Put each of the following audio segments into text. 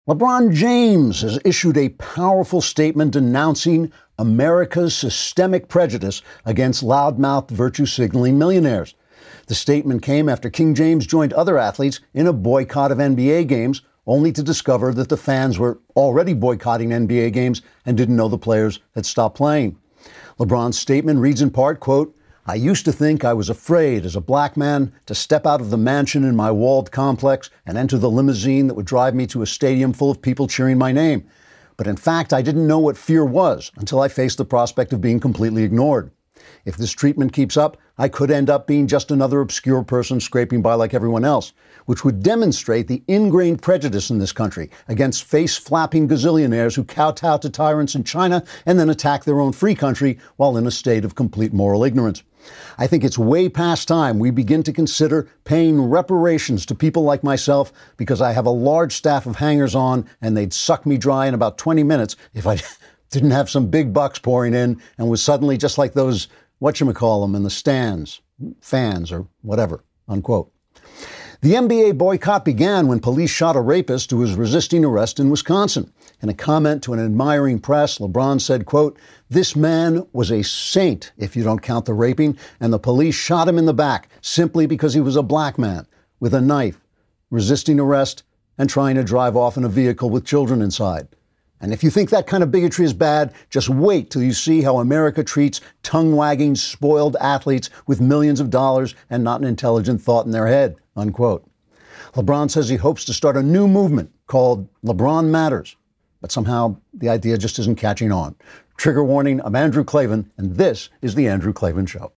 LeBron James has issued a powerful statement denouncing America's systemic prejudice against loudmouth virtue-signaling millionaires. The statement came after King James joined other athletes in a boycott of NBA games, only to discover that the fans were already boycotting NBA games and didn't know the players had stopped playing. LeBron's statement reads in part, quote, "I used to think I was afraid as a black man to step out of the mansion in my walled complex and enter the limousine that would drive me to a stadium full of people cheering my name. But in fact, I didn't know what fear was until I faced the prospect of being completely ignored. If this treatment keeps up, I could end up being just another obscure person scraping by like everyone else, which would demonstrate the ingrained prejudice in this country against face-flapping gazillionaires who kowtow to tyrants in China and then attack their own free country while in a state of complete moral ignorance. I think it's way past time we begin to consider paying reparations to people like myself because I have a large staff of hangers-on and they'd suck me dry in about 20 minutes if I didn't have some big bucks pouring in and was suddenly just like those whatchamacallem in the stands, fans or whatever," unquote. The NBA boycott began when police shot a rapist who was resisting arrest in Wisconsin. In a comment to an admiring press, LeBron said, quote, "This man was a saint, if you don't count the raping, and the police shot him in the back simply because he was a black man with a knife, resisting arrest, and trying to drive off in a vehicle with children inside. And if you think that kind of bigotry is bad, just wait till you see how America treats tongue-wagging, spoiled athletes with millions of dollars and not an intelligent thought in their head," unquote. LeBron says he hopes to start a new movement called LeBron Matters, but somehow the idea just isn't catching on. Trigger warning, I'm Andrew Klavan, and this is The Andrew Klavan Show.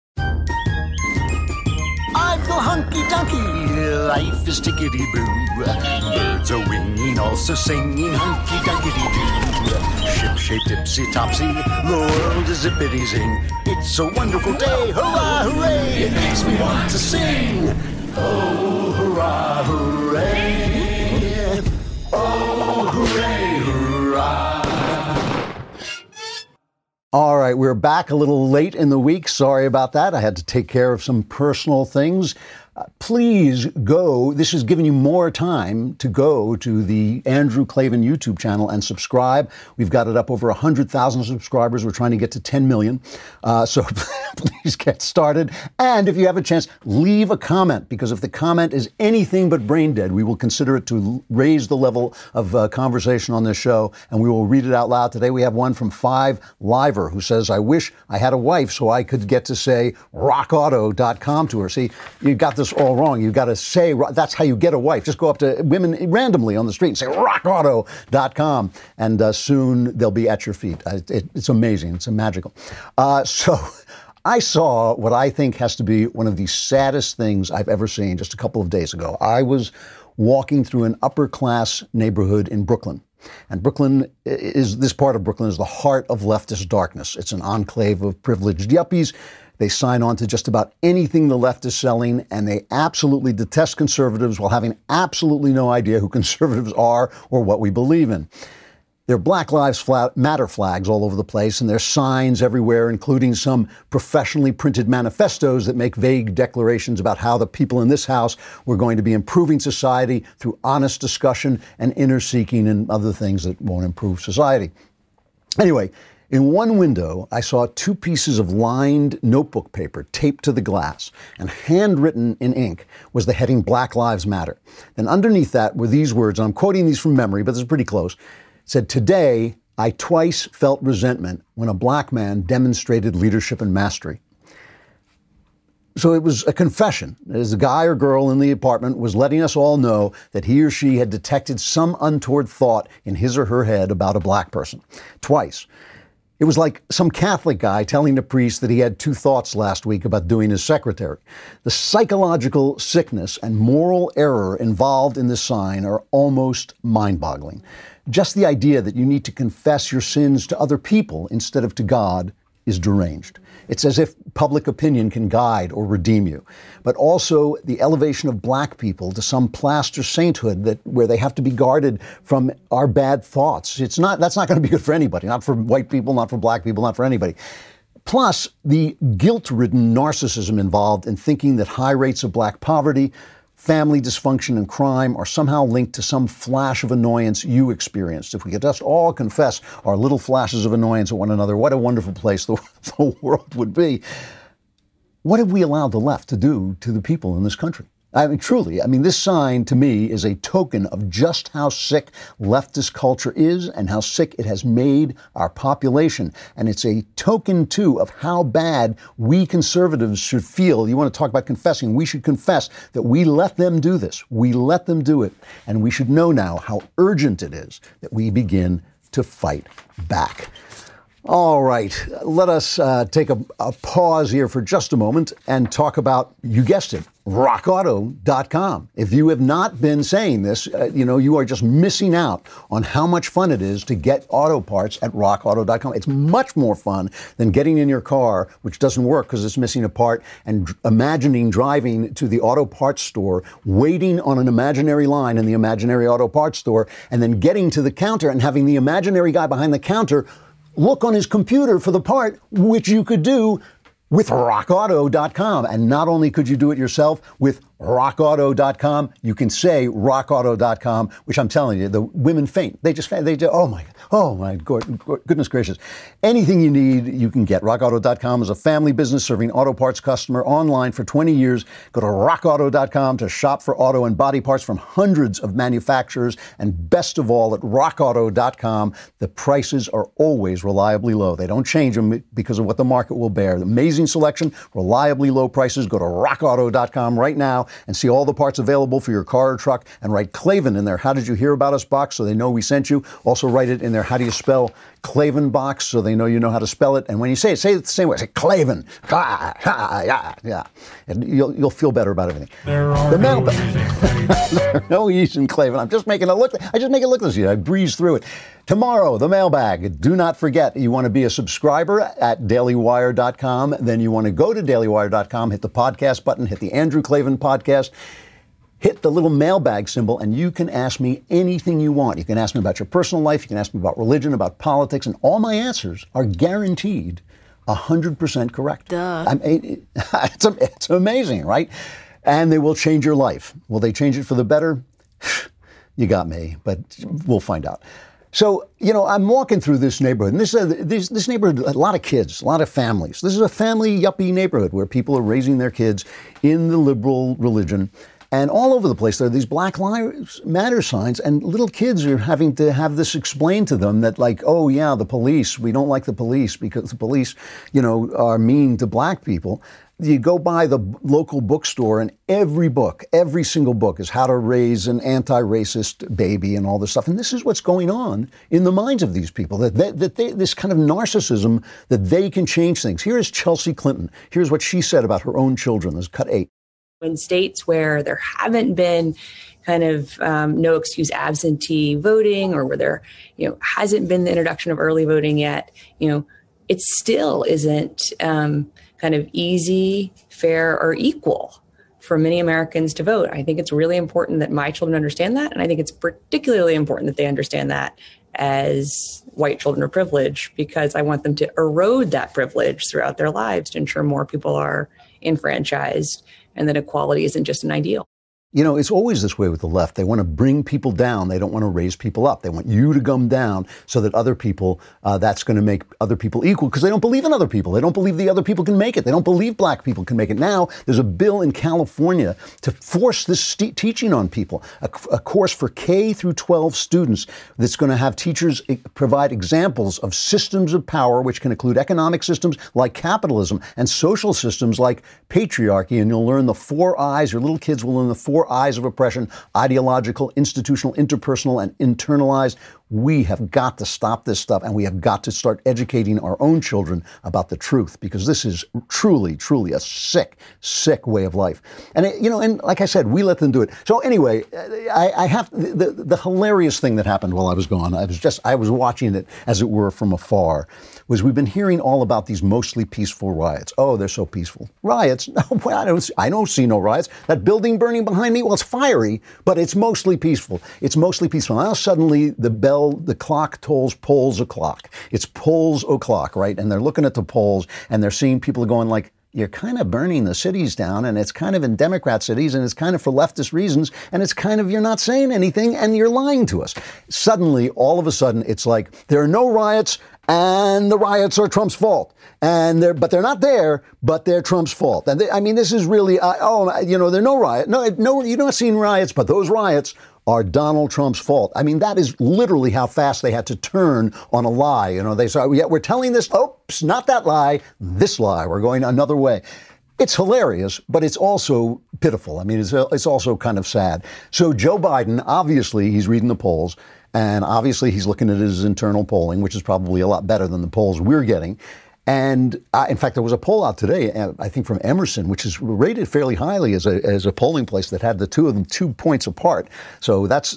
I feel hunky-dunky, life is tickety-boo. Birds are winging, also singing hunky-dunky-doo. Ship-shaped, ipsy-topsy, the world is zippity-zing. It's a wonderful day, hurrah, hooray! It makes me want to sing. Oh, hurrah, hooray! Oh, hooray, hurrah! All right, we're back a little late in the week. Sorry about that. I had to take care of some personal things. Please go. This is giving you more time to go to the Andrew Klavan YouTube channel and subscribe. We've got it up over 100,000 subscribers. We're trying to get to 10 million. So please get started. And if you have a chance, leave a comment, because if the comment is anything but brain dead, we will consider it to raise the level of conversation on this show, and we will read it out loud. Today we have one from 5Liver who says, "I wish I had a wife so I could get to say rockauto.com to her." See, you got this all wrong. You've got to say, that's how you get a wife. Just go up to women randomly on the street and say rockauto.com, and soon they'll be at your feet. It's amazing. It's magical. So I saw what I think has to be one of the saddest things I've ever seen just a couple of days ago. I was walking through an upper-class neighborhood in Brooklyn. And this part of Brooklyn is the heart of leftist darkness. It's an enclave of privileged yuppies. They sign on to just about anything the left is selling, and they absolutely detest conservatives while having absolutely no idea who conservatives are or what we believe in. There are Black Lives Matter flags all over the place, and there's signs everywhere, including some professionally printed manifestos that make vague declarations about how the people in this house were going to be improving society through honest discussion and inner seeking and other things that won't improve society. Anyway, in one window, I saw 2 pieces of lined notebook paper taped to the glass, and handwritten in ink was the heading Black Lives Matter. And underneath that were these words, and I'm quoting these from memory, but this is pretty close. It said, "Today, I twice felt resentment when a black man demonstrated leadership and mastery." So it was a confession, as the guy or girl in the apartment was letting us all know that he or she had detected some untoward thought in his or her head about a black person. Twice. It was like some Catholic guy telling the priest that he had 2 thoughts last week about doing his secretary. The psychological sickness and moral error involved in this sign are almost mind-boggling. Just the idea that you need to confess your sins to other people instead of to God is deranged. It's as if public opinion can guide or redeem you, but also the elevation of black people to some plaster sainthood where they have to be guarded from our bad thoughts. That's not going to be good for anybody, not for white people, not for black people, not for anybody. Plus, the guilt-ridden narcissism involved in thinking that high rates of black poverty, family dysfunction and crime are somehow linked to some flash of annoyance you experienced. If we could just all confess our little flashes of annoyance at one another, what a wonderful place the world would be. What have we allowed the left to do to the people in this country? I mean, truly, this sign to me is a token of just how sick leftist culture is and how sick it has made our population. And it's a token, too, of how bad we conservatives should feel. You want to talk about confessing? We should confess that we let them do this. We let them do it. And we should know now how urgent it is that we begin to fight back. All right, let us take a pause here for just a moment and talk about, you guessed it, rockauto.com. If you have not been saying this, you are just missing out on how much fun it is to get auto parts at rockauto.com. It's much more fun than getting in your car, which doesn't work because it's missing a part, and imagining driving to the auto parts store, waiting on an imaginary line in the imaginary auto parts store, and then getting to the counter and having the imaginary guy behind the counter look on his computer for the part, which you could do with rockauto.com. And not only could you do it yourself with rockauto.com, you can say rockauto.com, which I'm telling you, the women faint. They do, oh my goodness gracious. Anything you need, you can get. Rockauto.com is a family business serving auto parts customer online for 20 years. Go to rockauto.com to shop for auto and body parts from hundreds of manufacturers. And best of all, at rockauto.com, the prices are always reliably low. They don't change them because of what the market will bear. Amazing selection, reliably low prices. Go to rockauto.com right now and see all the parts available for your car or truck, and write Klavan in there. How did you hear about us box so they know we sent you? Also write it in there. How do you spell Klavan box so they know you know how to spell it? And when you say it the same way. Say Klavan. Yeah. And you'll feel better about everything. There are no E's in Klavan. I just make it look this easy. I breeze through it. Tomorrow, the mailbag. Do not forget, you want to be a subscriber at dailywire.com. Then you want to go to dailywire.com, hit the podcast button, hit the Andrew Klavan podcast, hit the little mailbag symbol, and you can ask me anything you want. You can ask me about your personal life. You can ask me about religion, about politics, and all my answers are guaranteed 100% correct. Duh. It's amazing, right? And they will change your life. Will they change it for the better? You got me, but we'll find out. So, I'm walking through this neighborhood, and this neighborhood, a lot of kids, a lot of families. This is a family yuppie neighborhood where people are raising their kids in the liberal religion. And all over the place, there are these Black Lives Matter signs, and little kids are having to have this explained to them that, like, oh, yeah, the police, we don't like the police because the police, are mean to black people. You go by the local bookstore, and every single book is how to raise an anti-racist baby and all this stuff. And this is what's going on in the minds of these people, that this kind of narcissism, that they can change things. Here is Chelsea Clinton. Here's what she said about her own children. This is cut 8. In states where there haven't been kind of no excuse absentee voting, or where there hasn't been the introduction of early voting yet, it still isn't kind of easy, fair, or equal for many Americans to vote. I think it's really important that my children understand that, and I think it's particularly important that they understand that as white children of privilege, because I want them to erode that privilege throughout their lives to ensure more people are enfranchised and that equality isn't just an ideal. It's always this way with the left. They want to bring people down. They don't want to raise people up. They want you to come down so that other people, that's going to make other people equal, because they don't believe in other people. They don't believe the other people can make it. They don't believe black people can make it. Now, there's a bill in California to force this teaching on people, a course for K through 12 students that's going to have teachers provide examples of systems of power, which can include economic systems like capitalism and social systems like patriarchy. And you'll learn the 4 I's. Your little kids will learn the 4 I's of oppression: ideological, institutional, interpersonal, and internalized. We have got to stop this stuff, and we have got to start educating our own children about the truth, because this is truly, truly a sick, sick way of life. And, and like I said, we let them do it. So anyway, I have the hilarious thing that happened while I was gone. I was watching it, as it were, from afar. Was we've been hearing all about these mostly peaceful riots. Oh, they're so peaceful. Riots? No, I don't see no riots. That building burning behind me, well, it's fiery, but it's mostly peaceful. It's mostly peaceful. Now suddenly the clock tolls polls o'clock. It's polls o'clock, right? And they're looking at the polls, and they're seeing people going like, you're kind of burning the cities down, and it's kind of in Democrat cities, and it's kind of for leftist reasons, and it's kind of you're not saying anything, and you're lying to us. Suddenly, all of a sudden, it's like there are no riots, and the riots are Trump's fault. But they're not there, but they're Trump's fault. And this is really, there are no riots. No, you're not seeing riots, but those riots are Donald Trump's fault. I mean, that is literally how fast they had to turn on a lie. They say, yeah, we're telling this, oops, not that lie, this lie. We're going another way. It's hilarious, but it's also pitiful. I mean, it's also kind of sad. So Joe Biden, obviously, he's reading the polls, and obviously he's looking at his internal polling, which is probably a lot better than the polls we're getting. And in fact, there was a poll out today, I think from Emerson, which is rated fairly highly as a polling place that had the two of them 2 points apart. So that's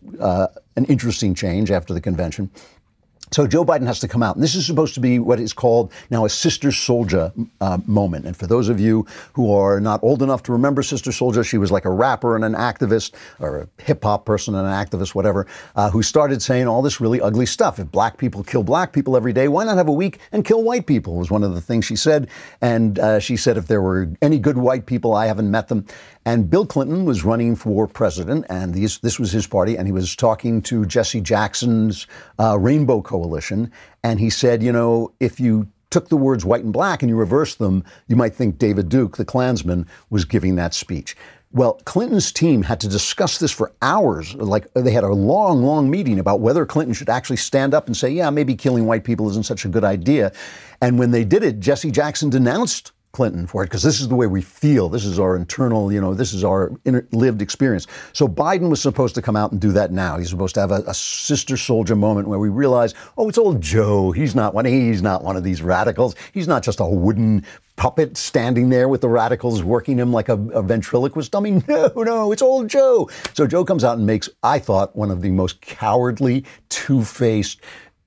an interesting change after the convention. So Joe Biden has to come out. And this is supposed to be what is called now a Sister Souljah moment. And for those of you who are not old enough to remember Sister Souljah, she was like a rapper and an activist, or a hip-hop person and an activist, whatever, who started saying all this really ugly stuff. If black people kill black people every day, why not have a week and kill white people, was one of the things she said. And she said if there were any good white people, I haven't met them. And Bill Clinton was running for president, and this was his party, and he was talking to Jesse Jackson's Rainbow Coalition, and he said, if you took the words white and black and you reversed them, you might think David Duke, the Klansman, was giving that speech. Well, Clinton's team had to discuss this for hours. Like, they had a long, long meeting about whether Clinton should actually stand up and say, yeah, maybe killing white people isn't such a good idea. And when they did it, Jesse Jackson denounced Clinton for it, because this is the way we feel. This is our internal, this is our lived experience. So Biden was supposed to come out and do that now. He's supposed to have a Sister Souljah moment where we realize, it's old Joe. He's not one of these radicals. He's not just a wooden puppet standing there with the radicals working him like a ventriloquist dummy. No, it's old Joe. So Joe comes out and makes, I thought, one of the most cowardly, two-faced,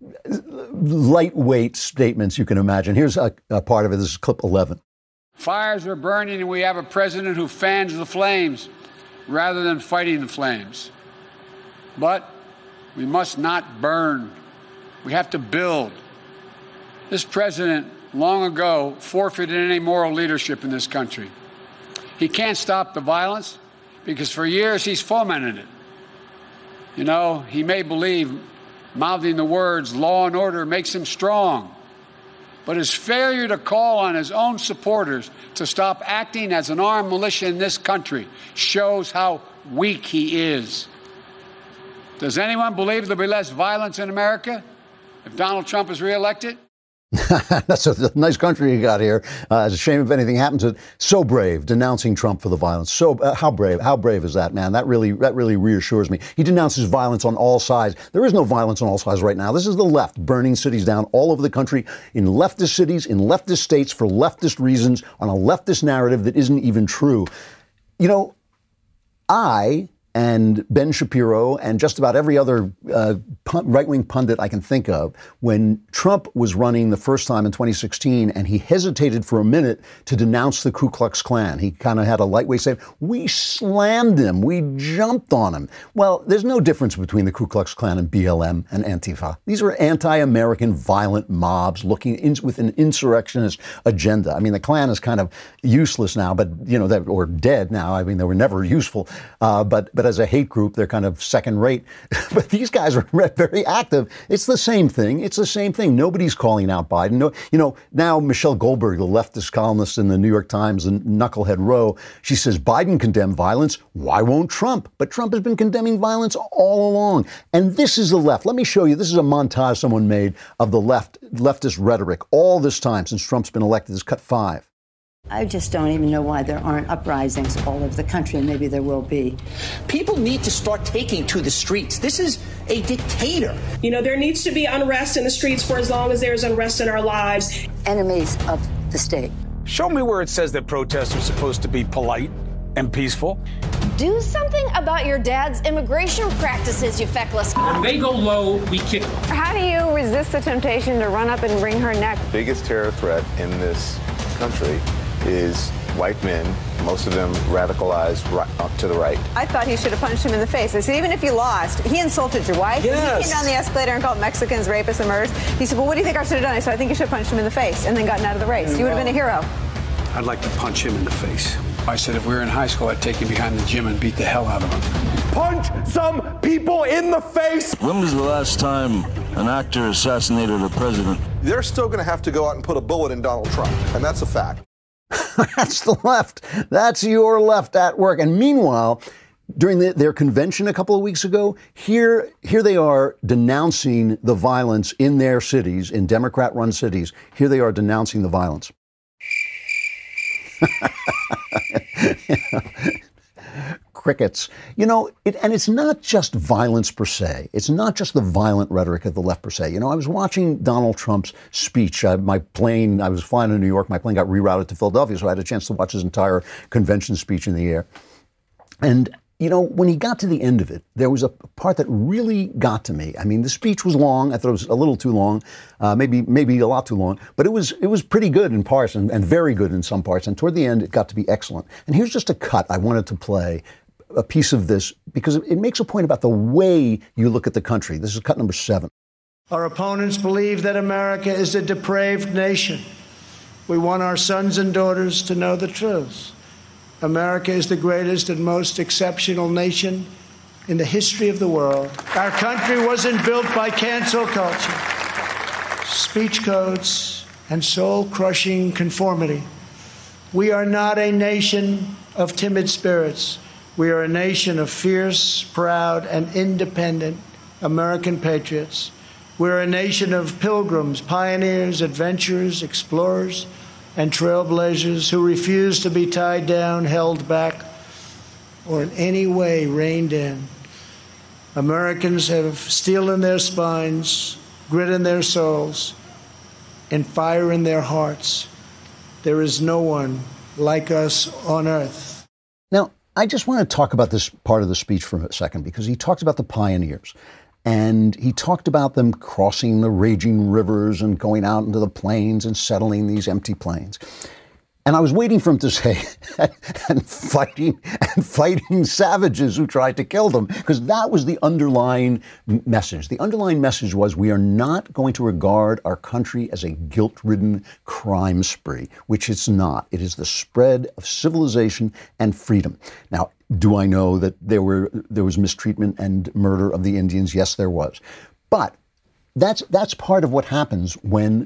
lightweight statements you can imagine. Here's a part of it. This is clip 11. Fires are burning, and we have a president who fans the flames rather than fighting the flames. But we must not burn. We have to build. This president long ago forfeited any moral leadership in this country. He can't stop the violence because for years he's fomented it. He may believe mouthing the words law and order makes him strong. But his failure to call on his own supporters to stop acting as an armed militia in this country shows how weak he is. Does anyone believe there'll be less violence in America if Donald Trump is reelected? That's a nice country you got here. It's a shame if anything happens to it. So brave, denouncing Trump for the violence. So how brave is that, man? That really reassures me. He denounces violence on all sides. There is no violence on all sides right now. This is the left burning cities down all over the country, in leftist cities, in leftist states, for leftist reasons, on a leftist narrative that isn't even true. I and Ben Shapiro and just about every other right-wing pundit I can think of, when Trump was running the first time in 2016 and he hesitated for a minute to denounce the Ku Klux Klan. He kind of had a lightweight statement. We slammed him. We jumped on him. Well, there's no difference between the Ku Klux Klan and BLM and Antifa. These are anti-American violent mobs looking with an insurrectionist agenda. I mean, the Klan is kind of useless now, but, or dead now. I mean, they were never useful. But as a hate group, they're kind of second rate. But these guys are very active. It's the same thing. Nobody's calling out Biden. No, now Michelle Goldberg, the leftist columnist in the New York Times and Knucklehead Row, she says Biden condemned violence. Why won't Trump? But Trump has been condemning violence all along. And this is the left. Let me show you. This is a montage someone made of the leftist rhetoric all this time since Trump's been elected. This is cut 5. I just don't even know why there aren't uprisings all over the country, and maybe there will be. People need to start taking to the streets. This is a dictator. There needs to be unrest in the streets for as long as there's unrest in our lives. Enemies of the state. Show me where it says that protests are supposed to be polite and peaceful. Do something about your dad's immigration practices, you feckless. When they go low, we kick. How do you resist the temptation to run up and wring her neck? The biggest terror threat in this country is white men, most of them radicalized up to the right. I thought he should have punched him in the face. I said, even if you lost, he insulted your wife. Yes. He came down the escalator and called Mexicans rapists and murderers. He said, well, what do you think I should have done? I said, I think you should have punched him in the face and then gotten out of the race. You would have been a hero. I'd like to punch him in the face. I said if we were in high school, I'd take him behind the gym and beat the hell out of him. Punch some people in the face! When was the last time an actor assassinated a president? They're still going to have to go out and put a bullet in Donald Trump, and that's a fact. That's the left. That's your left at work. And meanwhile, during their convention a couple of weeks ago, here they are denouncing the violence in their cities, in Democrat-run cities. Here they are denouncing the violence. Crickets. You know, and it's not just violence per se. It's not just the violent rhetoric of the left per se. You know, I was watching Donald Trump's speech. I was flying to New York. My plane got rerouted to Philadelphia, so I had a chance to watch his entire convention speech in the air. And you know, when he got to the end of it, there was a part that really got to me. I mean, the speech was long. I thought it was a little too long, maybe a lot too long. But it was pretty good in parts and very good in some parts. And toward the end, it got to be excellent. And here's just a cut I wanted to play, a piece of this, because it makes a point about the way you look at the country. This is cut number 7. Our opponents believe that America is a depraved nation. We want our sons and daughters to know the truth. America is the greatest and most exceptional nation in the history of the world. Our country wasn't built by cancel culture, speech codes, and soul-crushing conformity. We are not a nation of timid spirits. We are a nation of fierce, proud, and independent American patriots. We're a nation of pilgrims, pioneers, adventurers, explorers, and trailblazers who refuse to be tied down, held back, or in any way reined in. Americans have steel in their spines, grit in their souls, and fire in their hearts. There is no one like us on earth. Now, I just want to talk about this part of the speech for a second, because he talked about the pioneers. And he talked about them crossing the raging rivers and going out into the plains and settling these empty plains. And I was waiting for him to say, and fighting savages who tried to kill them, because that was the underlying message. The underlying message was, we are not going to regard our country as a guilt-ridden crime spree, which it's not. It is the spread of civilization and freedom. Now, do I know that there was mistreatment and murder of the Indians? Yes, there was. But that's part of what happens when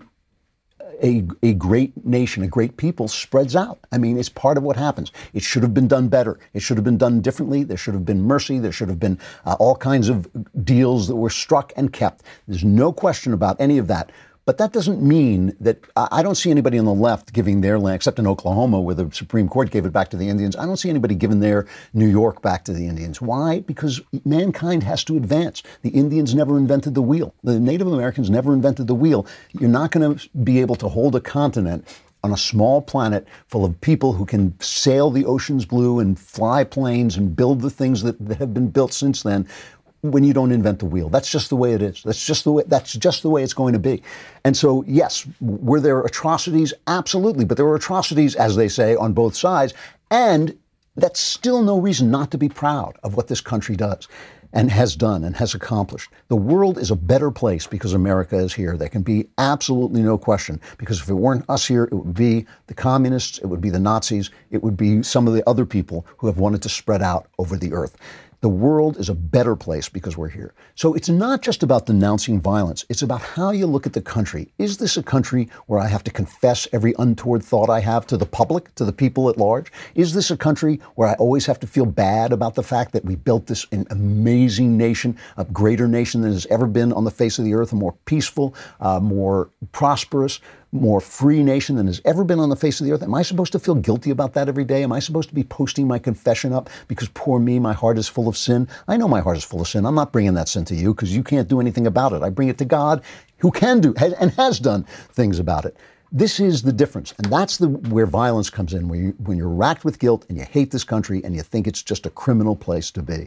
a great nation, a great people spreads out. I mean, it's part of what happens. It should have been done better. It should have been done differently. There should have been mercy. There should have been all kinds of deals that were struck and kept. There's no question about any of that. But that doesn't mean that I don't see anybody on the left giving their land, except in Oklahoma, where the Supreme Court gave it back to the Indians. I don't see anybody giving their New York back to the Indians. Why? Because mankind has to advance. The Indians never invented the wheel. The Native Americans never invented the wheel. You're not going to be able to hold a continent on a small planet full of people who can sail the oceans blue and fly planes and build the things that have been built since then, when you don't invent the wheel. That's just the way it is. That's just the way it's going to be. And so, yes, were there atrocities? Absolutely. But there were atrocities, as they say, on both sides. And that's still no reason not to be proud of what this country does and has done and has accomplished. The world is a better place because America is here. There can be absolutely no question, because if it weren't us here, it would be the communists, it would be the Nazis, it would be some of the other people who have wanted to spread out over the earth. The world is a better place because we're here. So it's not just about denouncing violence. It's about how you look at the country. Is this a country where I have to confess every untoward thought I have to the public, to the people at large? Is this a country where I always have to feel bad about the fact that we built this amazing nation, a greater nation than has ever been on the face of the earth, a more peaceful, more prosperous, more free nation than has ever been on the face of the earth? Am I supposed to feel guilty about that every day? Am I supposed to be posting my confession up because poor me, my heart is full of sin? I know my heart is full of sin. I'm not bringing that sin to you because you can't do anything about it. I bring it to God, who can do and has done things about it. This is the difference. And that's where violence comes in, when you're racked with guilt and you hate this country and you think it's just a criminal place to be.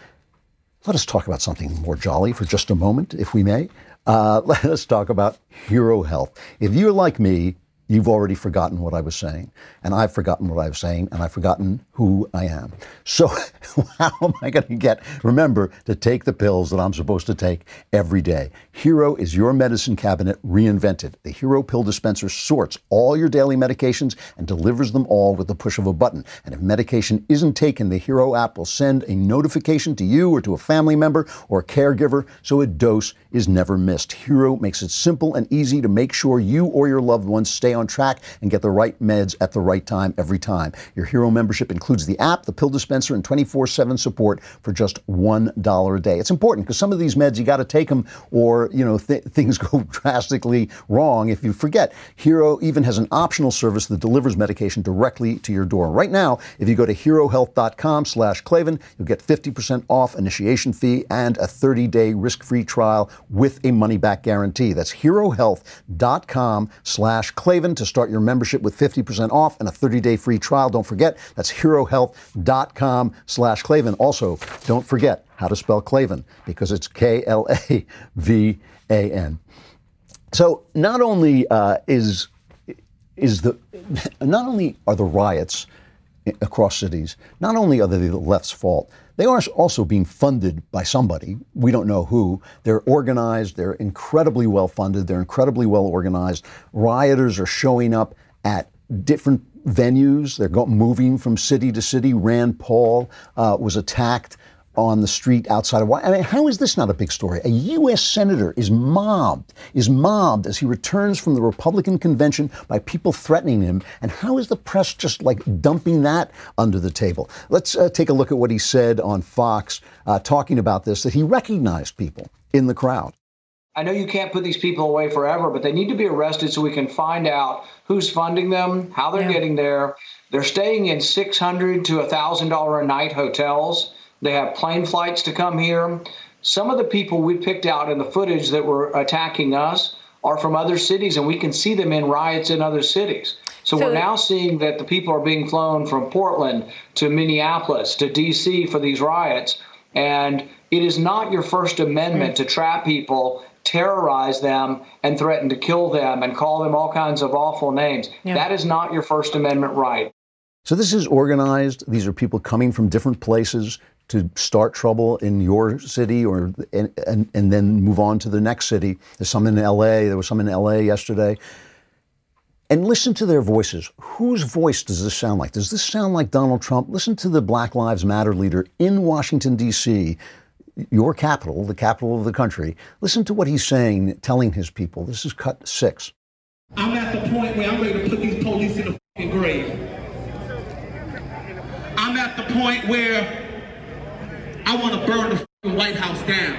Let us talk about something more jolly for just a moment, if we may. Let us talk about Hero Health. If you're like me, you've already forgotten what I was saying. And I've forgotten what I was saying, and I've forgotten who I am. So how am I going to remember to take the pills that I'm supposed to take every day? Hero is your medicine cabinet reinvented. The Hero pill dispenser sorts all your daily medications and delivers them all with the push of a button. And if medication isn't taken, the Hero app will send a notification to you or to a family member or a caregiver, so a dose is never missed. Hero makes it simple and easy to make sure you or your loved ones stay on track and get the right meds at the right time every time. Your Hero membership includes the app, the pill dispenser, and 24/7 support for just $1 a day. It's important because some of these meds, you got to take them or, things go drastically wrong if you forget. Hero even has an optional service that delivers medication directly to your door. Right now, if you go to herohealth.com/Klavan, you'll get 50% off initiation fee and a 30-day risk-free trial with a money-back guarantee. That's herohealth.com/Klavan to start your membership with 50% off and a 30-day free trial. Don't forget, that's herohealth.com/Klavan. Also, don't forget how to spell Klavan because it's Klavan. So not only are the riots across cities, not only are they the left's fault, they are also being funded by somebody. We don't know who. They're organized. They're incredibly well funded. They're incredibly well organized. Rioters are showing up at different venues. They're moving from city to city. Rand Paul was attacked on the street outside of Washington. I mean, how is this not a big story? A U.S. senator is mobbed as he returns from the Republican convention by people threatening him. And how is the press just dumping that under the table? Let's take a look at what he said on Fox talking about this, that he recognized people in the crowd. I know you can't put these people away forever, but they need to be arrested so we can find out who's funding them, how they're getting there. They're staying in $600 to $1,000 a night hotels. They have plane flights to come here. Some of the people we picked out in the footage that were attacking us are from other cities, and we can see them in riots in other cities. So we're now seeing that the people are being flown from Portland to Minneapolis to D.C. for these riots. And it is not your First Amendment to trap people, terrorize them, and threaten to kill them and call them all kinds of awful names. Yeah. That is not your First Amendment right. So this is organized. These are people coming from different places to start trouble in your city and then move on to the next city. There's some in L.A. There was some in L.A. yesterday. And listen to their voices. Whose voice does this sound like? Does this sound like Donald Trump? Listen to the Black Lives Matter leader in Washington, D.C., your capital, the capital of the country. Listen to what he's saying, telling his people. This is cut 6. I'm at the point where I'm ready to put these police in the fucking grave. I'm at the point where I want to burn the fucking White House down.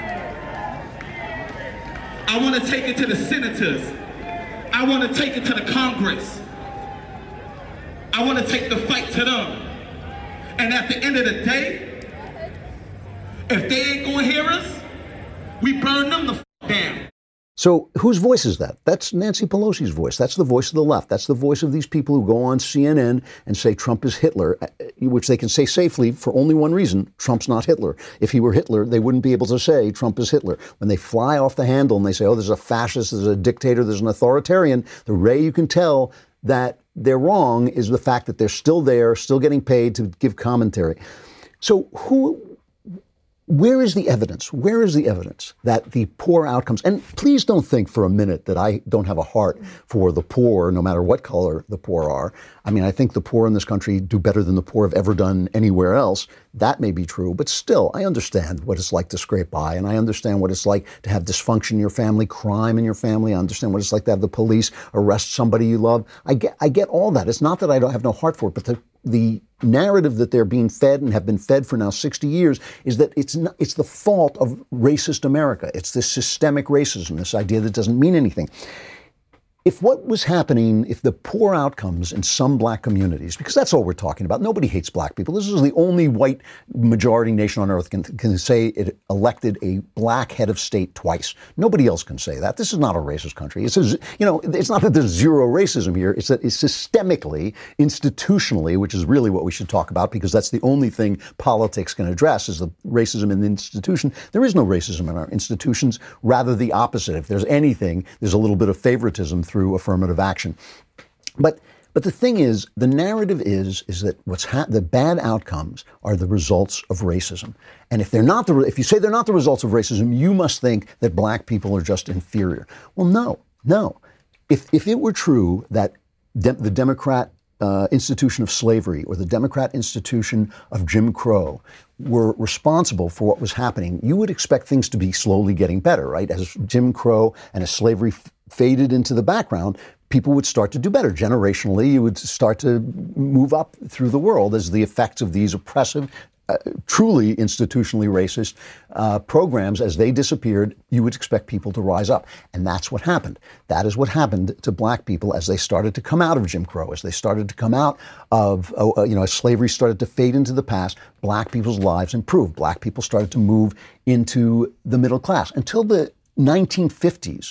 I want to take it to the senators. I want to take it to the Congress. I want to take the fight to them. And at the end of the day, if they ain't going to hear us, we burn them the fuck down. So whose voice is that? That's Nancy Pelosi's voice. That's the voice of the left. That's the voice of these people who go on CNN and say Trump is Hitler, which they can say safely for only one reason: Trump's not Hitler. If he were Hitler, they wouldn't be able to say Trump is Hitler. When they fly off the handle and they say, oh, there's a fascist, there's a dictator, there's an authoritarian, the way you can tell that they're wrong is the fact that they're still there, still getting paid to give commentary. So where is the evidence? Where is the evidence that the poor outcomes? And please don't think for a minute that I don't have a heart for the poor, no matter what color the poor are. I mean, I think the poor in this country do better than the poor have ever done anywhere else. That may be true, but still, I understand what it's like to scrape by, and I understand what it's like to have dysfunction in your family, crime in your family. I understand what it's like to have the police arrest somebody you love. I get all that. It's not that I don't have no heart for it, but the narrative that they're being fed and have been fed for now 60 years is that it's the fault of racist America. It's this systemic racism, this idea that doesn't mean anything. If what was happening, if the poor outcomes in some black communities, because that's all we're talking about, nobody hates black people. This is the only white majority nation on earth can say it elected a black head of state twice. Nobody else can say that. This is not a racist country. It says, it's not that there's zero racism here. It's that it's systemically, institutionally, which is really what we should talk about, because that's the only thing politics can address is the racism in the institution. There is no racism in our institutions, rather the opposite. If there's anything, there's a little bit of favoritism through through affirmative action. But the thing is, the narrative is that the bad outcomes are the results of racism. And if if you say they're not the results of racism, you must think that black people are just inferior. Well, no. If it were true that the Democrat institution of slavery or the Democrat institution of Jim Crow were responsible for what was happening, you would expect things to be slowly getting better, right? As Jim Crow and as slavery faded into the background, people would start to do better. Generationally, you would start to move up through the world as the effects of these oppressive, truly institutionally racist programs, as they disappeared, you would expect people to rise up. And that's what happened. That is what happened to black people as they started to come out of Jim Crow, as they started to come out of, as slavery started to fade into the past, black people's lives improved. Black people started to move into the middle class. Until the 1950s,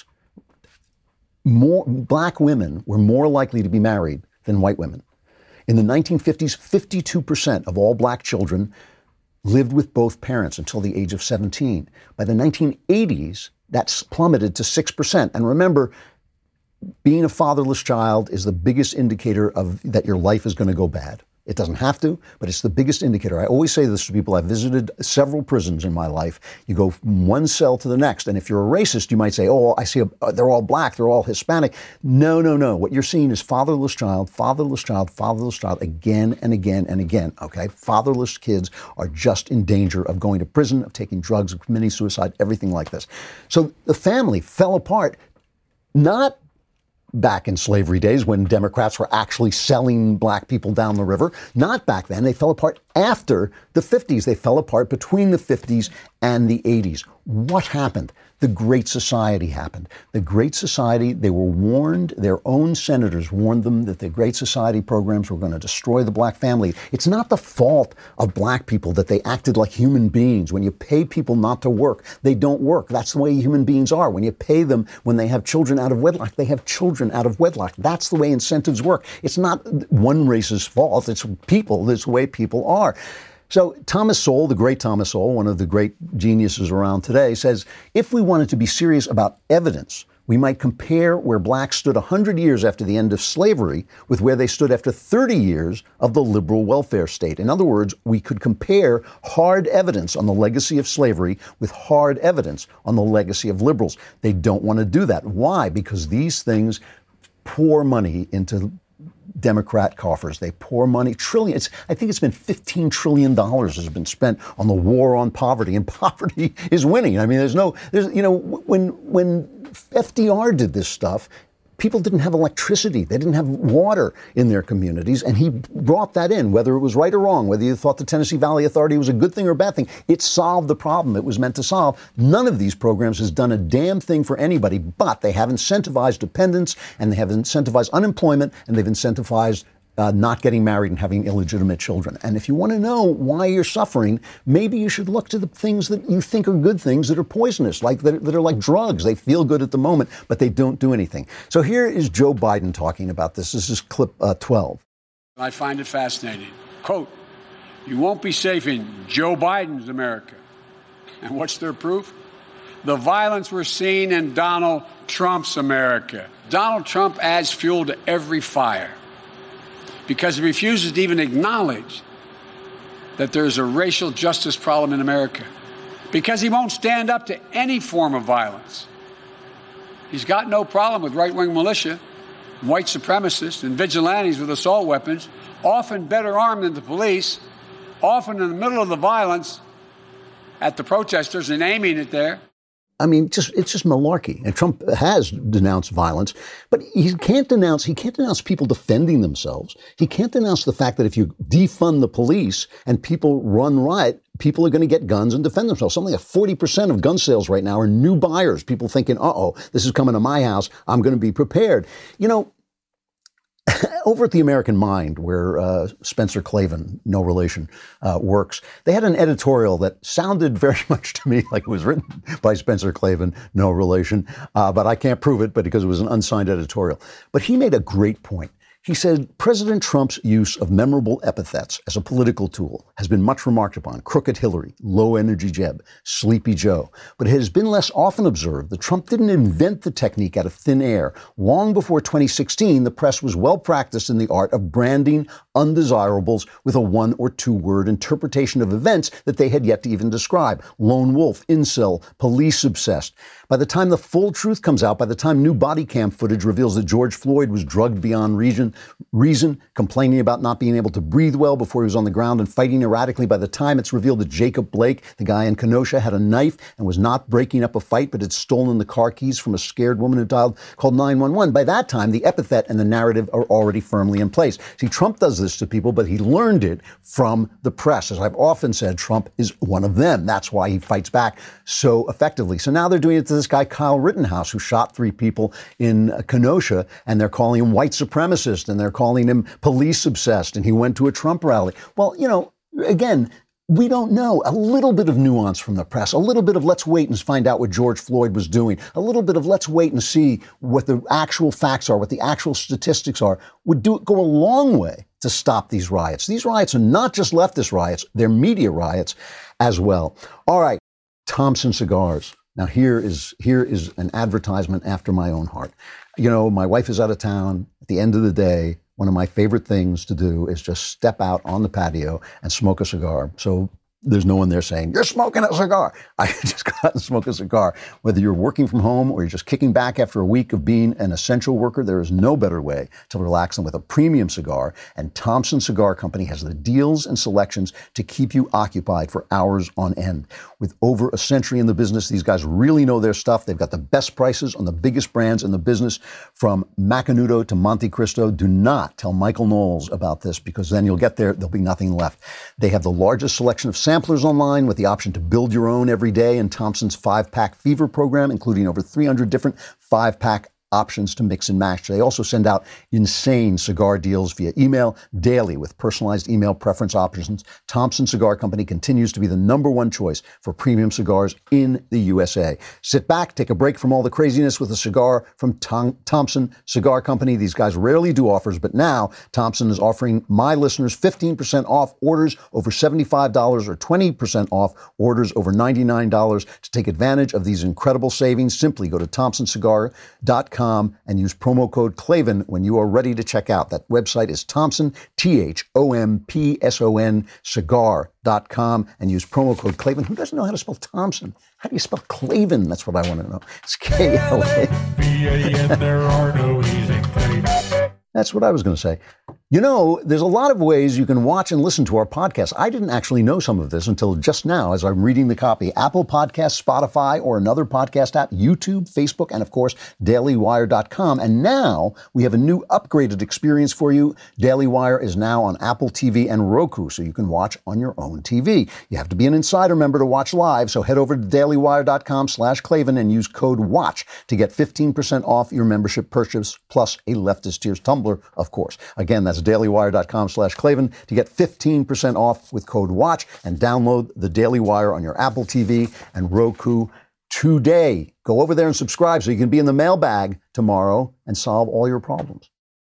black women were more likely to be married than white women. In the 1950s, 52% of all black children lived with both parents until the age of 17. By the 1980s, that's plummeted to 6%. And remember, being a fatherless child is the biggest indicator of that your life is going to go bad. It doesn't have to, but it's the biggest indicator. I always say this to people. I've visited several prisons in my life. You go from one cell to the next, and if you're a racist, you might say, oh, I see they're all black, they're all Hispanic. No. What you're seeing is fatherless child, again and again and again, okay? Fatherless kids are just in danger of going to prison, of taking drugs, of committing suicide, everything like this. So the family fell apart, not back in slavery days when Democrats were actually selling black people down the river. Not back then. They fell apart after the 50s. They fell apart between the 50s and the 80s. What happened? The Great Society happened. The Great Society, they were warned, their own senators warned them that the Great Society programs were going to destroy the black family. It's not the fault of black people that they acted like human beings. When you pay people not to work, they don't work. That's the way human beings are. When you pay them when they have children out of wedlock, they have children out of wedlock. That's the way incentives work. It's not one race's fault. It's people. It's the way people are. So Thomas Sowell, the great Thomas Sowell, one of the great geniuses around today, says, if we wanted to be serious about evidence, we might compare where blacks stood 100 years after the end of slavery with where they stood after 30 years of the liberal welfare state. In other words, we could compare hard evidence on the legacy of slavery with hard evidence on the legacy of liberals. They don't want to do that. Why? Because these things pour money into Democrat coffers. They pour money, trillions. I think it's been $15 trillion has been spent on the war on poverty, and poverty is winning. I mean, when FDR did this stuff, people didn't have electricity. They didn't have water in their communities. And he brought that in, whether it was right or wrong, whether you thought the Tennessee Valley Authority was a good thing or a bad thing. It solved the problem it was meant to solve. None of these programs has done a damn thing for anybody, but they have incentivized dependence, and they have incentivized unemployment, and they've incentivized not getting married and having illegitimate children. And if you want to know why you're suffering, maybe you should look to the things that you think are good things that are poisonous, like that are like drugs. They feel good at the moment, but they don't do anything. So here is Joe Biden talking about this. This is clip 12. I find it fascinating. Quote, you won't be safe in Joe Biden's America. And what's their proof? The violence we're seeing in Donald Trump's America. Donald Trump adds fuel to every fire, because he refuses to even acknowledge that there's a racial justice problem in America, because he won't stand up to any form of violence. He's got no problem with right-wing militia, white supremacists, and vigilantes with assault weapons, often better armed than the police, often in the middle of the violence at the protesters and aiming it there. I mean, it's just malarkey. And Trump has denounced violence, but he can't denounce people defending themselves. He can't denounce the fact that if you defund the police and people run riot, people are going to get guns and defend themselves. Something like 40% of gun sales right now are new buyers. People thinking, this is coming to my house. I'm going to be prepared. You know, over at the American Mind, where Spencer Klavan, no relation, works, they had an editorial that sounded very much to me like it was written by Spencer Klavan, no relation, but I can't prove it, but because it was an unsigned editorial. But he made a great point. He said, President Trump's use of memorable epithets as a political tool has been much remarked upon. Crooked Hillary, low energy Jeb, Sleepy Joe. But it has been less often observed that Trump didn't invent the technique out of thin air. Long before 2016, the press was well practiced in the art of branding undesirables with a one or two word interpretation of events that they had yet to even describe. Lone wolf, incel, police obsessed. By the time the full truth comes out, by the time new body cam footage reveals that George Floyd was drugged beyond reason, complaining about not being able to breathe well before he was on the ground and fighting erratically, by the time it's revealed that Jacob Blake, the guy in Kenosha, had a knife and was not breaking up a fight but had stolen the car keys from a scared woman who called 911, by that time the epithet and the narrative are already firmly in place. See, Trump does this to people, but he learned it from the press. As I've often said, Trump is one of them. That's why he fights back so effectively. So now they're doing it to this guy, Kyle Rittenhouse, who shot 3 people in Kenosha, and they're calling him white supremacist, and they're calling him police obsessed, and he went to a Trump rally. Well, you know, again, we don't know. A little bit of nuance from the press, a little bit of let's wait and find out what George Floyd was doing, a little bit of let's wait and see what the actual facts are, what the actual statistics are, would go a long way to stop these riots. These riots are not just leftist riots, they're media riots as well. All right, Thompson Cigars. Now, here is an advertisement after my own heart. You know, my wife is out of town. At the end of the day, one of my favorite things to do is just step out on the patio and smoke a cigar. So there's no one there saying, you're smoking a cigar. I just go out and smoke a cigar. Whether you're working from home or you're just kicking back after a week of being an essential worker, there is no better way to relax than with a premium cigar. And Thompson Cigar Company has the deals and selections to keep you occupied for hours on end. With over a century in the business, these guys really know their stuff. They've got the best prices on the biggest brands in the business, from Macanudo to Monte Cristo. Do not tell Michael Knowles about this, because then you'll get there, there'll be nothing left. They have the largest selection of samplers online with the option to build your own every day in Thompson's 5-pack fever program, including over 300 different 5-pack options to mix and match. They also send out insane cigar deals via email daily with personalized email preference options. Thompson Cigar Company continues to be the #1 choice for premium cigars in the USA. Sit back, take a break from all the craziness with a cigar from Thompson Cigar Company. These guys rarely do offers, but now Thompson is offering my listeners 15% off orders over $75 or 20% off orders over $99. To take advantage of these incredible savings, simply go to thompsoncigar.com and use promo code Klavan when you are ready to check out. That website is Thompson, THOMPSON, cigar.com, and use promo code Klavan. Who doesn't know how to spell Thompson? How do you spell Klavan? That's what I want to know. It's K-L-A-V-A-N. There are no easy things. That's what I was going to say. You know, there's a lot of ways you can watch and listen to our podcast. I didn't actually know some of this until just now as I'm reading the copy. Apple Podcasts, Spotify, or another podcast app, YouTube, Facebook, and of course, DailyWire.com. And now we have a new upgraded experience for you. Daily Wire is now on Apple TV and Roku, so you can watch on your own TV. You have to be an Insider member to watch live, so head over to DailyWire.com/Klavan and use code WATCH to get 15% off your membership purchase, plus a Leftist Tears tumbler, of course. Again, that's DailyWire.com/Klavan to get 15% off with code WATCH, and download the Daily Wire on your Apple TV and Roku today. Go over there and subscribe so you can be in the mailbag tomorrow and solve all your problems.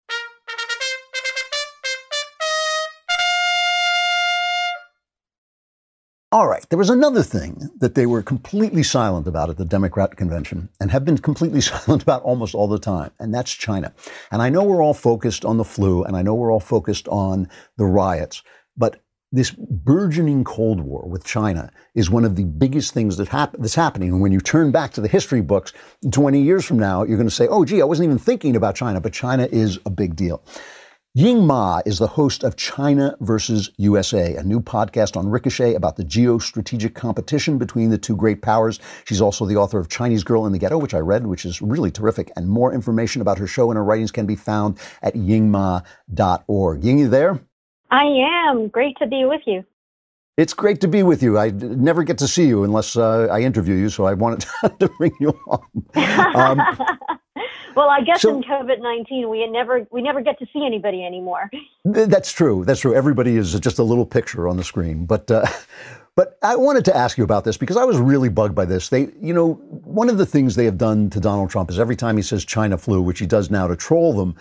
All right, there was another thing that they were completely silent about at the Democrat convention, and have been completely silent about almost all the time, and that's China. And I know we're all focused on the flu, and I know we're all focused on the riots, but this burgeoning Cold War with China is one of the biggest things that's happening. And when you turn back to the history books 20 years from now, you're going to say, oh, gee, I wasn't even thinking about China, but China is a big deal. Ying Ma is the host of China versus USA, a new podcast on Ricochet about the geostrategic competition between the two great powers. She's also the author of Chinese Girl in the Ghetto, which I read, which is really terrific. And more information about her show and her writings can be found at yingma.org. Ying, you there? I am. Great to be with you. It's great to be with you. I never get to see you unless I interview you, so I wanted to bring you on. Well, I guess in COVID-19, we never get to see anybody anymore. That's true. That's true. Everybody is just a little picture on the screen. But I wanted to ask you about this because I was really bugged by this. One of the things they have done to Donald Trump is every time he says China flu, which he does now to troll them,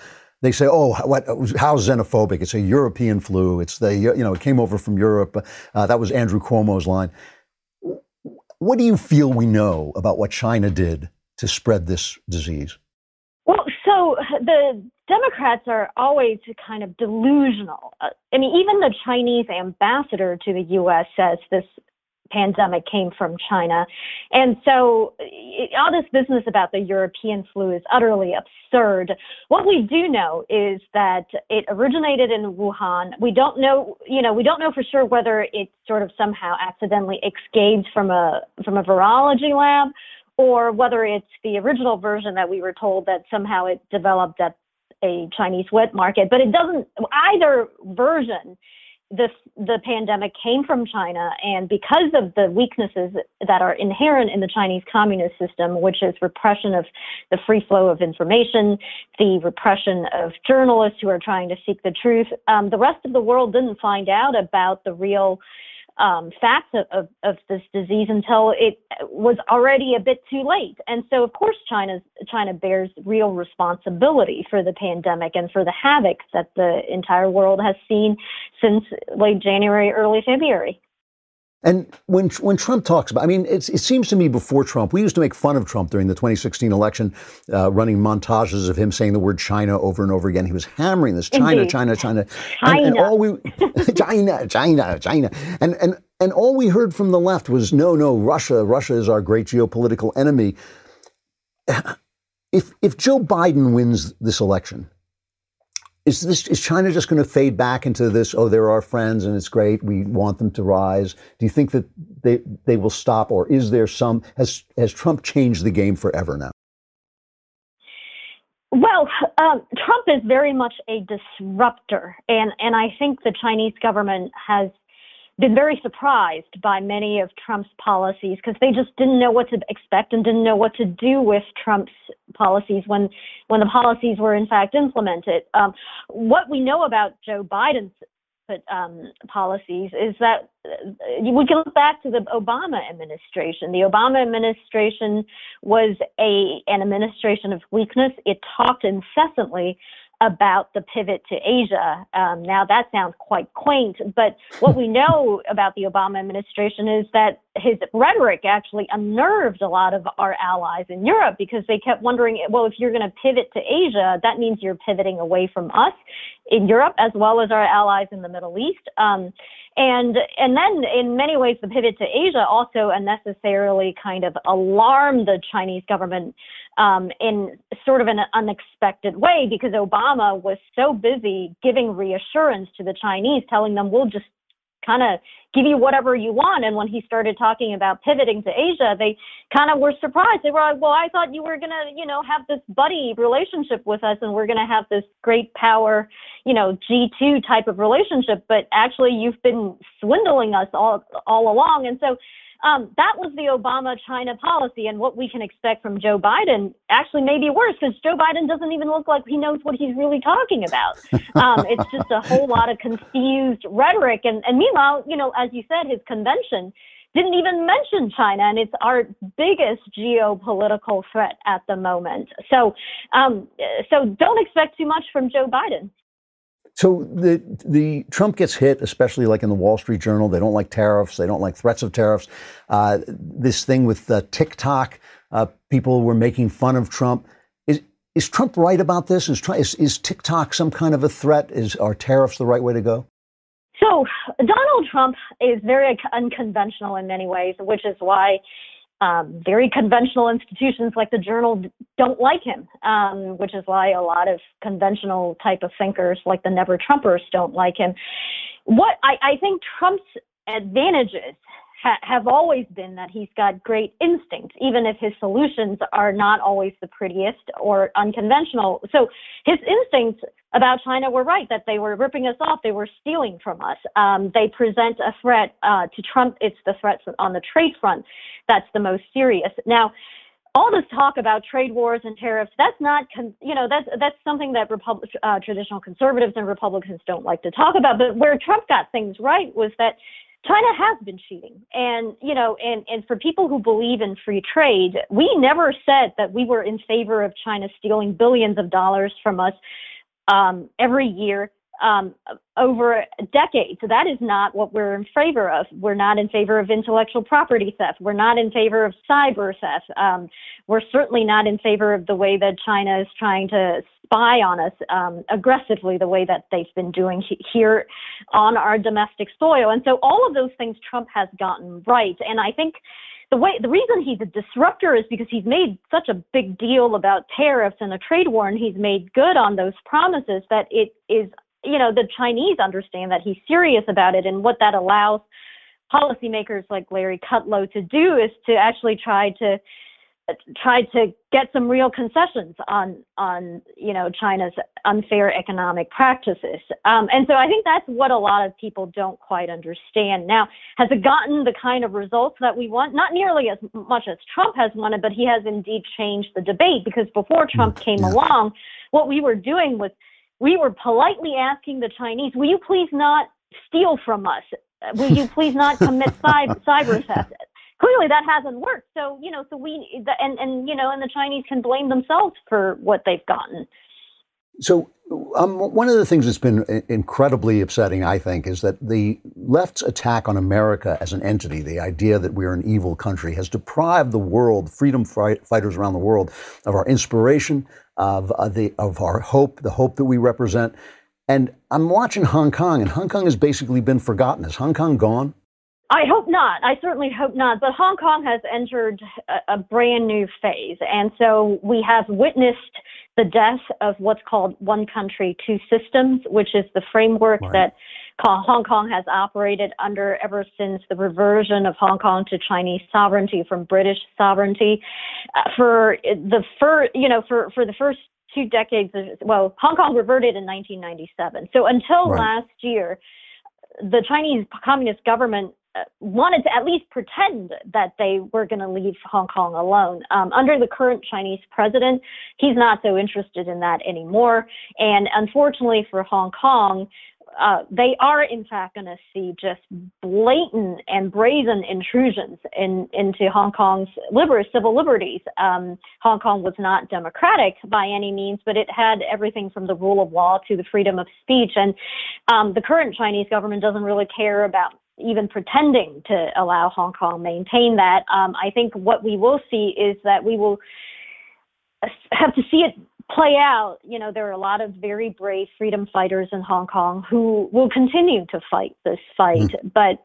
They say, oh, how xenophobic? It's a European flu. It's it came over from Europe. That was Andrew Cuomo's line. What do you feel we know about what China did to spread this disease? Well, so the Democrats are always kind of delusional. I mean, even the Chinese ambassador to the U.S. says this pandemic came from China. And so all this business about the European flu is utterly absurd. What we do know is that it originated in Wuhan. We don't know for sure whether it sort of somehow accidentally escaped from a virology lab, or whether it's the original version that we were told that somehow it developed at a Chinese wet market. But it doesn't, either version, the pandemic came from China, and because of the weaknesses that are inherent in the Chinese communist system, which is repression of the free flow of information, the repression of journalists who are trying to seek the truth, the rest of the world didn't find out about the real facts of this disease until it was already a bit too late. And so, of course, China bears real responsibility for the pandemic and for the havoc that the entire world has seen since late January, early February. And when Trump talks about, I mean, it seems to me before Trump, we used to make fun of Trump during the 2016 election, running montages of him saying the word China over and over again. He was hammering this China, Indeed. China. And all we China. And all we heard from the left was no, Russia is our great geopolitical enemy. If Joe Biden wins this election, is China just going to fade back into this, oh, they're our friends and it's great, we want them to rise? Do you think that they will stop, or is there has Trump changed the game forever now? Well, Trump is very much a disruptor, and I think the Chinese government has been very surprised by many of Trump's policies because they just didn't know what to expect and didn't know what to do with Trump's policies when the policies were in fact implemented. What we know about Joe Biden's policies is that we can look back to the Obama administration. The Obama administration was an administration of weakness. It talked incessantly about the pivot to Asia. Now that sounds quite quaint, but what we know about the Obama administration is that his rhetoric actually unnerved a lot of our allies in Europe because they kept wondering, well, if you're going to pivot to Asia, that means you're pivoting away from us in Europe as well as our allies in the Middle East. And then in many ways, the pivot to Asia also unnecessarily kind of alarmed the Chinese government in sort of an unexpected way, because Obama was so busy giving reassurance to the Chinese, telling them, we'll just kind of give you whatever you want. And when he started talking about pivoting to Asia, they kind of were surprised. They were like, well, I thought you were going to, have this buddy relationship with us and we're going to have this great power, G2 type of relationship. But actually, you've been swindling us all along. And so that was the Obama-China policy, and what we can expect from Joe Biden actually may be worse, because Joe Biden doesn't even look like he knows what he's really talking about. It's just a whole lot of confused rhetoric. And meanwhile, as you said, his convention didn't even mention China, and it's our biggest geopolitical threat at the moment. So don't expect too much from Joe Biden. So the Trump gets hit, especially like in the Wall Street Journal. They don't like tariffs. They don't like threats of tariffs. This thing with TikTok, people were making fun of Trump. Is Trump right about this? Is TikTok some kind of a threat? Are tariffs the right way to go? So Donald Trump is very unconventional in many ways, which is why very conventional institutions like the Journal don't like him, which is why a lot of conventional type of thinkers like the Never Trumpers don't like him. What I think Trump's advantages have always been that he's got great instinct, even if his solutions are not always the prettiest or unconventional. So his instincts about China were right, that they were ripping us off. They were stealing from us. They present a threat to Trump. It's the threat on the trade front that's the most serious. Now, all this talk about trade wars and tariffs, that's not, that's something that traditional conservatives and Republicans don't like to talk about. But where Trump got things right was that China has been cheating. And, and for people who believe in free trade, we never said that we were in favor of China stealing billions of dollars from us. every year over a decade. So that is not what we're in favor of. We're not in favor of intellectual property theft. We're not in favor of cyber theft. We're certainly not in favor of the way that China is trying to spy on us aggressively, the way that they've been doing here on our domestic soil. And so all of those things Trump has gotten right. And I think the reason he's a disruptor is because he's made such a big deal about tariffs and a trade war, and he's made good on those promises that it is, the Chinese understand that he's serious about it. And what that allows policymakers like Larry Kudlow to do is to actually try to get some real concessions on China's unfair economic practices. And so I think that's what a lot of people don't quite understand. Now, has it gotten the kind of results that we want? Not nearly as much as Trump has wanted, but he has indeed changed the debate, because before Trump came along, what we were doing was we were politely asking the Chinese, will you please not steal from us? Will you please not commit cyber theft? Clearly that hasn't worked. So, and the Chinese can blame themselves for what they've gotten. So one of the things that's been incredibly upsetting, I think, is that the left's attack on America as an entity, the idea that we're an evil country, has deprived the world, freedom fighters around the world, of our inspiration, of our hope, the hope that we represent. And I'm watching Hong Kong, and Hong Kong has basically been forgotten. Is Hong Kong gone? I hope not. I certainly hope not. But Hong Kong has entered a brand new phase. And so we have witnessed the death of what's called one country, two systems, which is the framework that Hong Kong has operated under ever since the reversion of Hong Kong to Chinese sovereignty from British sovereignty. For the first 2 decades, Hong Kong reverted in 1997. So until last year, the Chinese Communist government wanted to at least pretend that they were going to leave Hong Kong alone. Under the current Chinese president, he's not so interested in that anymore. And unfortunately for Hong Kong, they are in fact going to see just blatant and brazen intrusions into Hong Kong's civil liberties. Hong Kong was not democratic by any means, but it had everything from the rule of law to the freedom of speech. And the current Chinese government doesn't really care about even pretending to allow Hong Kong maintain that. I think what we will see is that we will have to see it play out. There are a lot of very brave freedom fighters in Hong Kong who will continue to fight this fight, but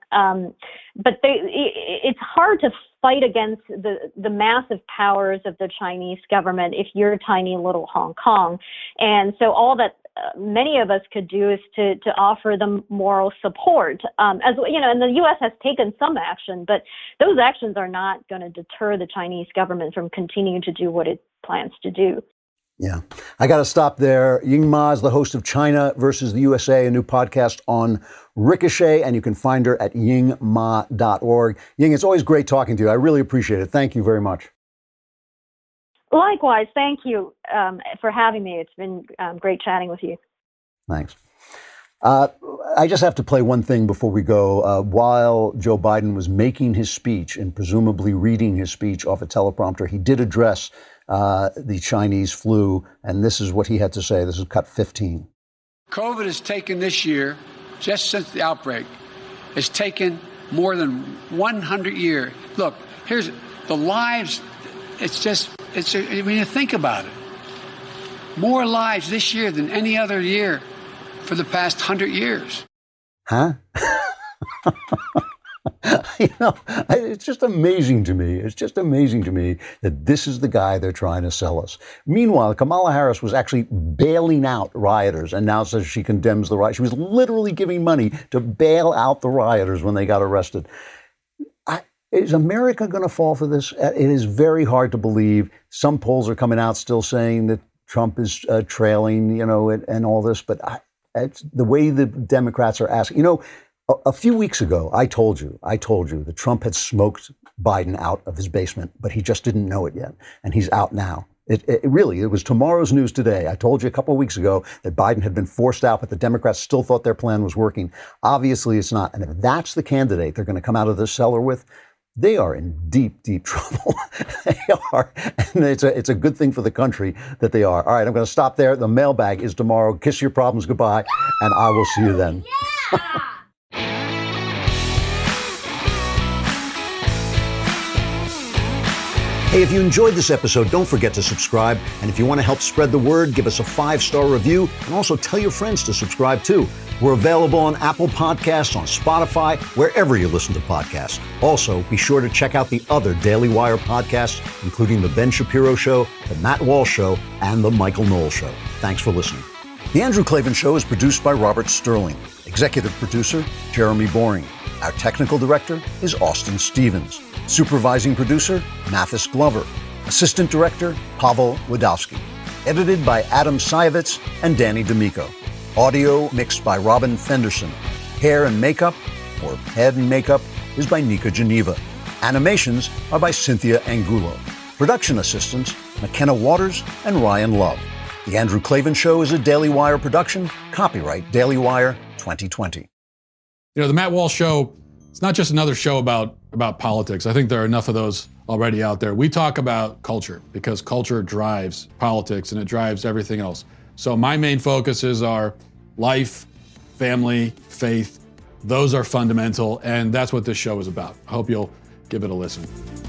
it's hard to fight against the massive powers of the Chinese government if you're tiny little Hong Kong. And so all that many of us could do is to offer them moral support. And the U.S. has taken some action, but those actions are not going to deter the Chinese government from continuing to do what it plans to do. Yeah. I got to stop there. Ying Ma is the host of China versus the USA, a new podcast on Ricochet, and you can find her at yingma.org. Ying, it's always great talking to you. I really appreciate it. Thank you very much. Likewise. Thank you for having me. It's been great chatting with you. Thanks. I just have to play one thing before we go. While Joe Biden was making his speech and presumably reading his speech off a teleprompter, he did address the Chinese flu, and this is what he had to say. This is cut 15. COVID has taken this year, just since the outbreak, has taken more than 100 years. Look, here's the lives. When you think about it, more lives this year than any other year for the past 100 years. Huh? It's just amazing to me. It's just amazing to me that this is the guy they're trying to sell us. Meanwhile, Kamala Harris was actually bailing out rioters and now says she condemns the riot. She was literally giving money to bail out the rioters when they got arrested. Is America going to fall for this? It is very hard to believe. Some polls are coming out still saying that Trump is trailing, and all this. But it's the way the Democrats are asking. A few weeks ago, I told you that Trump had smoked Biden out of his basement, but he just didn't know it yet. And he's out now. It was tomorrow's news today. I told you a couple of weeks ago that Biden had been forced out, but the Democrats still thought their plan was working. Obviously, it's not. And if that's the candidate they're going to come out of this cellar with, they are in deep, deep trouble. They are. And it's a good thing for the country that they are. All right, I'm going to stop there. The mailbag is tomorrow. Kiss your problems goodbye, and I will see you then. Yeah! Hey, if you enjoyed this episode, don't forget to subscribe. And if you want to help spread the word, give us a 5-star review and also tell your friends to subscribe too. We're available on Apple Podcasts, on Spotify, wherever you listen to podcasts. Also, be sure to check out the other Daily Wire podcasts, including The Ben Shapiro Show, The Matt Walsh Show, and The Michael Knowles Show. Thanks for listening. The Andrew Klavan Show is produced by Robert Sterling. Executive producer, Jeremy Boring. Our technical director is Austin Stevens. Supervising producer, Mathis Glover. Assistant director, Pavel Wadowski. Edited by Adam Sayevitz and Danny D'Amico. Audio mixed by Robin Fenderson. Hair and makeup, or head and makeup, is by Nika Geneva. Animations are by Cynthia Angulo. Production assistants, McKenna Waters and Ryan Love. The Andrew Klavan Show is a Daily Wire production. Copyright Daily Wire 2020. You know, the Matt Walsh Show, it's not just another show about politics. I think there are enough of those already out there. We talk about culture because culture drives politics and it drives everything else. So my main focuses are life, family, faith. Those are fundamental, and that's what this show is about. I hope you'll give it a listen.